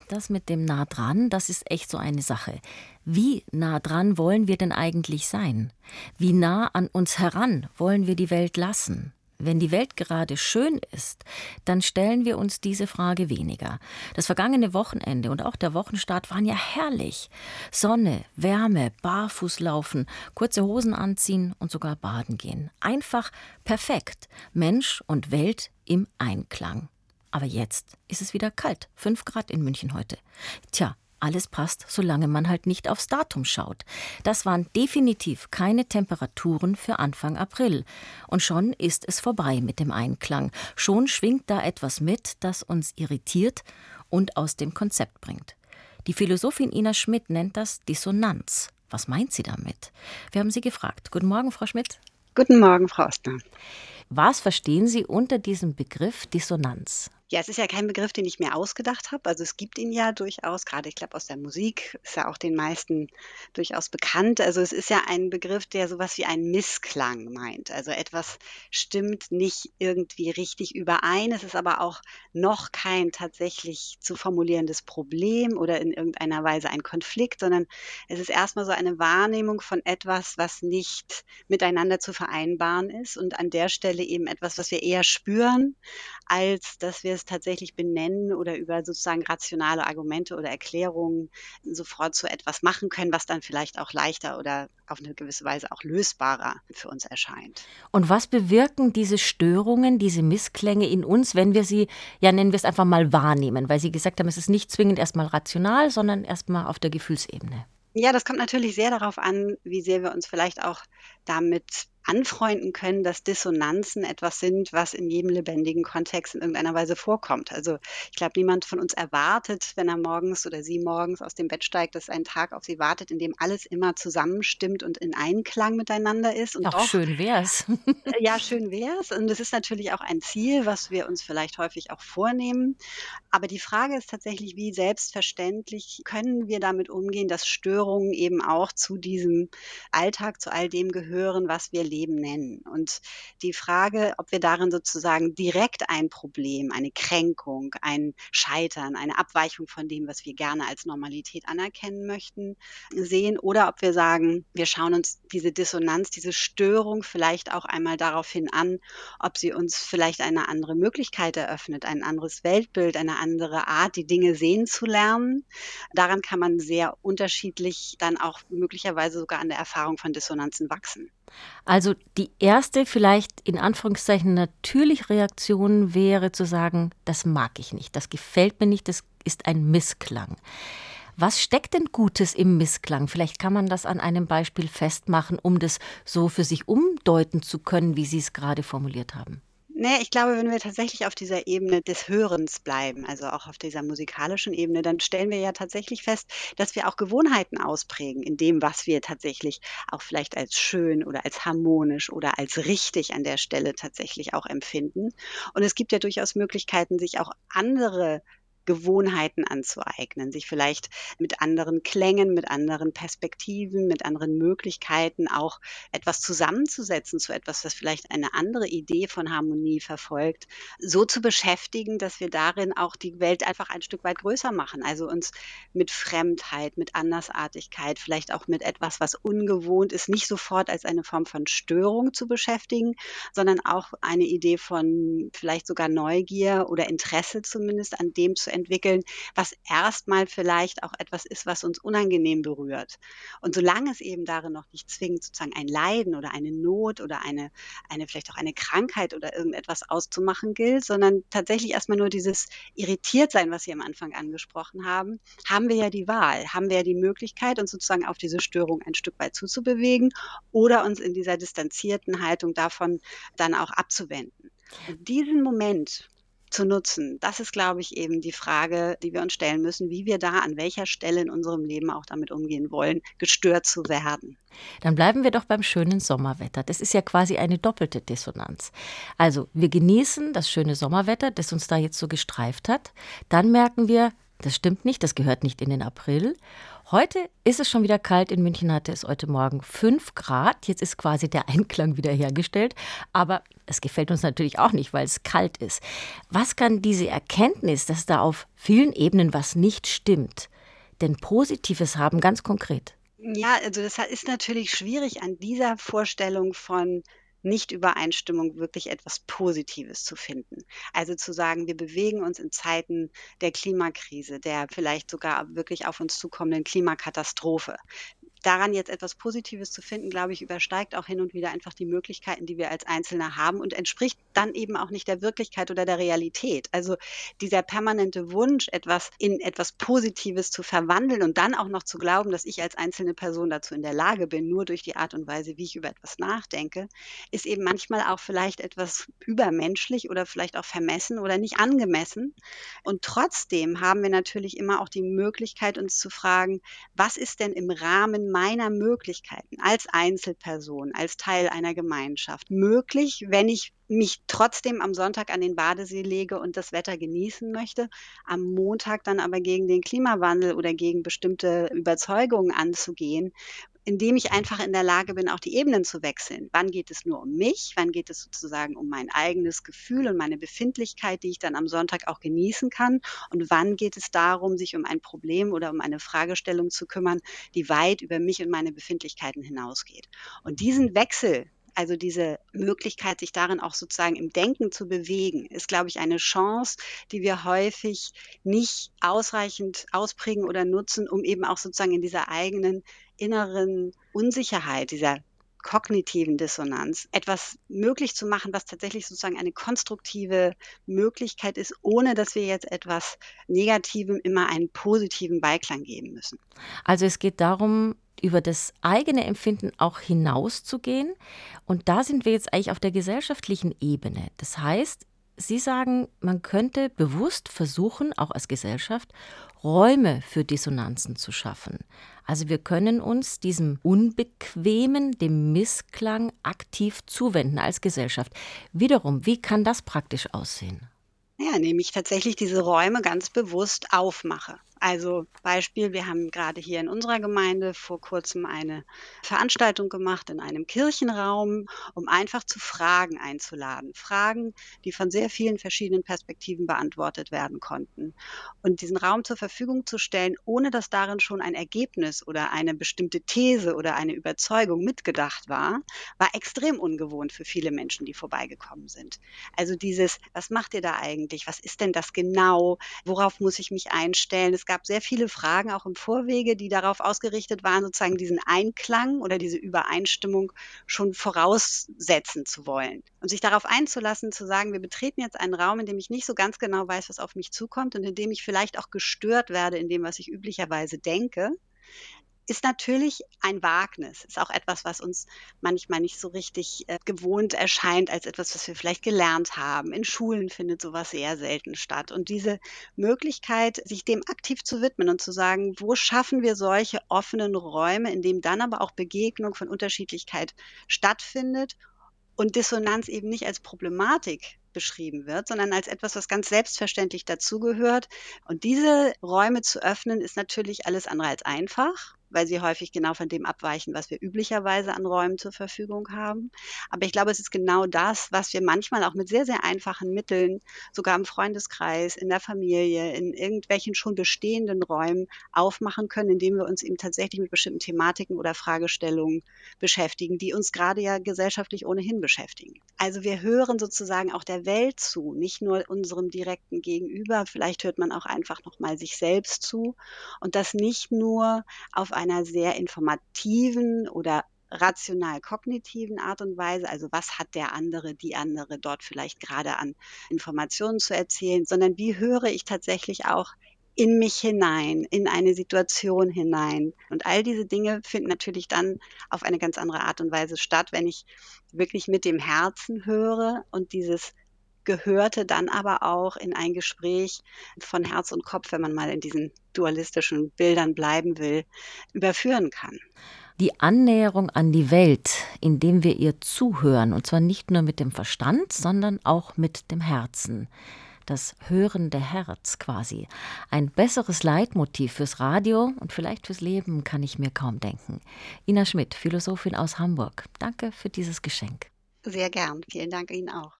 Das mit dem nah dran, das ist echt so eine Sache. Wie nah dran wollen wir denn eigentlich sein? Wie nah an uns heran wollen wir die Welt lassen? Wenn die Welt gerade schön ist, dann stellen wir uns diese Frage weniger. Das vergangene Wochenende und auch der Wochenstart waren ja herrlich. Sonne, Wärme, Barfußlaufen, kurze Hosen anziehen und sogar baden gehen. Einfach perfekt. Mensch und Welt im Einklang. Aber jetzt ist es wieder kalt. 5 Grad in München heute. Tja, alles passt, solange man halt nicht aufs Datum schaut. Das waren definitiv keine Temperaturen für Anfang April. Und schon ist es vorbei mit dem Einklang. Schon schwingt da etwas mit, das uns irritiert und aus dem Konzept bringt. Die Philosophin Ina Schmidt nennt das Dissonanz. Was meint sie damit? Wir haben sie gefragt. Guten Morgen, Frau Schmidt. Guten Morgen, Frau Ostner. Was verstehen Sie unter diesem Begriff Dissonanz? Ja, es ist ja kein Begriff, den ich mir ausgedacht habe. Also, es gibt ihn ja durchaus, gerade ich glaube aus der Musik, ist ja auch den meisten durchaus bekannt. Also, es ist ja ein Begriff, der so was wie einen Missklang meint. Also, etwas stimmt nicht irgendwie richtig überein. Es ist aber auch noch kein tatsächlich zu formulierendes Problem oder in irgendeiner Weise ein Konflikt, sondern es ist erst mal so eine Wahrnehmung von etwas, was nicht miteinander zu vereinbaren ist und an der Stelle eben etwas, was wir eher spüren, als dass wir es tatsächlich benennen oder über sozusagen rationale Argumente oder Erklärungen sofort so etwas machen können, was dann vielleicht auch leichter oder auf eine gewisse Weise auch lösbarer für uns erscheint. Und was bewirken diese Störungen, diese Missklänge in uns, wenn wir sie, ja nennen wir es einfach mal wahrnehmen? Weil Sie gesagt haben, es ist nicht zwingend erstmal rational, sondern erstmal auf der Gefühlsebene. Ja, das kommt natürlich sehr darauf an, wie sehr wir uns vielleicht auch damit anfreunden können, dass Dissonanzen etwas sind, was in jedem lebendigen Kontext in irgendeiner Weise vorkommt. Also, ich glaube, niemand von uns erwartet, wenn er morgens oder sie morgens aus dem Bett steigt, dass ein Tag auf sie wartet, in dem alles immer zusammenstimmt und in Einklang miteinander ist. Und Auch doch schön wär's. ja, schön wär's. Und es ist natürlich auch ein Ziel, was wir uns vielleicht häufig auch vornehmen. Aber die Frage ist tatsächlich, wie selbstverständlich können wir damit umgehen, dass Störungen eben auch zu diesem Alltag, zu all dem gehören, was wir Leben nennen. Und die Frage, ob wir darin sozusagen direkt ein Problem, eine Kränkung, ein Scheitern, eine Abweichung von dem, was wir gerne als Normalität anerkennen möchten, sehen, oder ob wir sagen, wir schauen uns diese Dissonanz, diese Störung vielleicht auch einmal daraufhin an, ob sie uns vielleicht eine andere Möglichkeit eröffnet, ein anderes Weltbild, eine andere Art, die Dinge sehen zu lernen. Daran kann man sehr unterschiedlich dann auch möglicherweise sogar an der Erfahrung von Dissonanzen wachsen. Also die erste vielleicht in Anführungszeichen natürliche Reaktion wäre zu sagen, das mag ich nicht, das gefällt mir nicht, das ist ein Missklang. Was steckt denn Gutes im Missklang? Vielleicht kann man das an einem Beispiel festmachen, um das so für sich umdeuten zu können, wie Sie es gerade formuliert haben. Ne, ich glaube, wenn wir tatsächlich auf dieser Ebene des Hörens bleiben, also auch auf dieser musikalischen Ebene, dann stellen wir ja tatsächlich fest, dass wir auch Gewohnheiten ausprägen in dem, was wir tatsächlich auch vielleicht als schön oder als harmonisch oder als richtig an der Stelle tatsächlich auch empfinden. Und es gibt ja durchaus Möglichkeiten, sich auch andere Gewohnheiten anzueignen, sich vielleicht mit anderen Klängen, mit anderen Perspektiven, mit anderen Möglichkeiten auch etwas zusammenzusetzen zu etwas, was vielleicht eine andere Idee von Harmonie verfolgt, so zu beschäftigen, dass wir darin auch die Welt einfach ein Stück weit größer machen. Also uns mit Fremdheit, mit Andersartigkeit, vielleicht auch mit etwas, was ungewohnt ist, nicht sofort als eine Form von Störung zu beschäftigen, sondern auch eine Idee von vielleicht sogar Neugier oder Interesse zumindest an dem zu entwickeln, was erstmal vielleicht auch etwas ist, was uns unangenehm berührt. Und solange es eben darin noch nicht zwingend sozusagen ein Leiden oder eine Not oder eine vielleicht auch eine Krankheit oder irgendetwas auszumachen gilt, sondern tatsächlich erstmal nur dieses Irritiertsein, was Sie am Anfang angesprochen haben, haben wir ja die Wahl, haben wir ja die Möglichkeit, uns sozusagen auf diese Störung ein Stück weit zuzubewegen oder uns in dieser distanzierten Haltung davon dann auch abzuwenden. Und diesen Moment zu nutzen, das ist, glaube ich, eben die Frage, die wir uns stellen müssen, wie wir da an welcher Stelle in unserem Leben auch damit umgehen wollen, gestört zu werden. Dann bleiben wir doch beim schönen Sommerwetter. Das ist ja quasi eine doppelte Dissonanz. Also wir genießen das schöne Sommerwetter, das uns da jetzt so gestreift hat. Dann merken wir, Das stimmt nicht, das gehört nicht in den April. Heute ist es schon wieder kalt. In München hatte es heute Morgen 5 Grad. Jetzt ist quasi der Einklang wiederhergestellt. Aber es gefällt uns natürlich auch nicht, weil es kalt ist. Was kann diese Erkenntnis, dass da auf vielen Ebenen was nicht stimmt, denn Positives haben, ganz konkret? Ja, also das ist natürlich schwierig, an dieser Vorstellung von Nichtübereinstimmung wirklich etwas Positives zu finden. Also zu sagen, wir bewegen uns in Zeiten der Klimakrise, der vielleicht sogar wirklich auf uns zukommenden Klimakatastrophe. Daran jetzt etwas Positives zu finden, glaube ich, übersteigt auch hin und wieder einfach die Möglichkeiten, die wir als Einzelne haben und entspricht dann eben auch nicht der Wirklichkeit oder der Realität. Also dieser permanente Wunsch, etwas in etwas Positives zu verwandeln und dann auch noch zu glauben, dass ich als einzelne Person dazu in der Lage bin, nur durch die Art und Weise, wie ich über etwas nachdenke, ist eben manchmal auch vielleicht etwas übermenschlich oder vielleicht auch vermessen oder nicht angemessen. Und trotzdem haben wir natürlich immer auch die Möglichkeit, uns zu fragen, was ist denn im Rahmen meiner Möglichkeiten als Einzelperson, als Teil einer Gemeinschaft möglich, wenn ich mich trotzdem am Sonntag an den Badesee lege und das Wetter genießen möchte, am Montag dann aber gegen den Klimawandel oder gegen bestimmte Überzeugungen anzugehen, indem ich einfach in der Lage bin, auch die Ebenen zu wechseln. Wann geht es nur um mich? Wann geht es sozusagen um mein eigenes Gefühl und meine Befindlichkeit, die ich dann am Sonntag auch genießen kann? Und wann geht es darum, sich um ein Problem oder um eine Fragestellung zu kümmern, die weit über mich und meine Befindlichkeiten hinausgeht? Und diesen Wechsel, also diese Möglichkeit, sich darin auch sozusagen im Denken zu bewegen, ist, glaube ich, eine Chance, die wir häufig nicht ausreichend ausprägen oder nutzen, um eben auch sozusagen in dieser eigenen inneren Unsicherheit, dieser kognitiven Dissonanz, etwas möglich zu machen, was tatsächlich sozusagen eine konstruktive Möglichkeit ist, ohne dass wir jetzt etwas Negativem immer einen positiven Beiklang geben müssen. Also es geht darum, über das eigene Empfinden auch hinauszugehen. Und da sind wir jetzt eigentlich auf der gesellschaftlichen Ebene. Das heißt, Sie sagen, man könnte bewusst versuchen, auch als Gesellschaft, Räume für Dissonanzen zu schaffen. Also wir können uns diesem Unbequemen, dem Missklang aktiv zuwenden als Gesellschaft. Wiederum, wie kann das praktisch aussehen? Ja, indem ich tatsächlich diese Räume ganz bewusst aufmache. Also Beispiel, wir haben gerade hier in unserer Gemeinde vor Kurzem eine Veranstaltung gemacht in einem Kirchenraum, um einfach zu Fragen einzuladen. Fragen, die von sehr vielen verschiedenen Perspektiven beantwortet werden konnten. Und diesen Raum zur Verfügung zu stellen, ohne dass darin schon ein Ergebnis oder eine bestimmte These oder eine Überzeugung mitgedacht war extrem ungewohnt für viele Menschen, die vorbeigekommen sind. Also dieses: „Was macht ihr da eigentlich? Was ist denn das genau? Worauf muss ich mich einstellen?“ Es gab sehr viele Fragen auch im Vorwege, die darauf ausgerichtet waren, sozusagen diesen Einklang oder diese Übereinstimmung schon voraussetzen zu wollen. Und sich darauf einzulassen, zu sagen: „Wir betreten jetzt einen Raum, in dem ich nicht so ganz genau weiß, was auf mich zukommt und in dem ich vielleicht auch gestört werde in dem, was ich üblicherweise denke“, ist natürlich ein Wagnis. Ist auch etwas, was uns manchmal nicht so richtig, gewohnt erscheint als etwas, was wir vielleicht gelernt haben. In Schulen findet so was sehr selten statt. Und diese Möglichkeit, sich dem aktiv zu widmen und zu sagen: „Wo schaffen wir solche offenen Räume, in dem dann aber auch Begegnung von Unterschiedlichkeit stattfindet und Dissonanz eben nicht als Problematik beschrieben wird, sondern als etwas, was ganz selbstverständlich dazugehört. Und diese Räume zu öffnen, ist natürlich alles andere als einfach, weil sie häufig genau von dem abweichen, was wir üblicherweise an Räumen zur Verfügung haben. Aber ich glaube, es ist genau das, was wir manchmal auch mit sehr, sehr einfachen Mitteln, sogar im Freundeskreis, in der Familie, in irgendwelchen schon bestehenden Räumen aufmachen können, indem wir uns eben tatsächlich mit bestimmten Thematiken oder Fragestellungen beschäftigen, die uns gerade ja gesellschaftlich ohnehin beschäftigen. Also wir hören sozusagen auch der Welt zu, nicht nur unserem direkten Gegenüber. Vielleicht hört man auch einfach noch mal sich selbst zu und das nicht nur auf einer sehr informativen oder rational-kognitiven Art und Weise, also was hat der andere, die andere dort vielleicht gerade an Informationen zu erzählen, sondern wie höre ich tatsächlich auch in mich hinein, in eine Situation hinein. Und all diese Dinge finden natürlich dann auf eine ganz andere Art und Weise statt, wenn ich wirklich mit dem Herzen höre und dieses Gehörte dann aber auch in ein Gespräch von Herz und Kopf, wenn man mal in diesen dualistischen Bildern bleiben will, überführen kann. Die Annäherung an die Welt, indem wir ihr zuhören, und zwar nicht nur mit dem Verstand, sondern auch mit dem Herzen. das hörende Herz quasi. Ein besseres Leitmotiv fürs Radio und vielleicht fürs Leben kann ich mir kaum denken. Ina Schmidt, Philosophin aus Hamburg, danke für dieses Geschenk. Sehr gern. Vielen Dank Ihnen auch.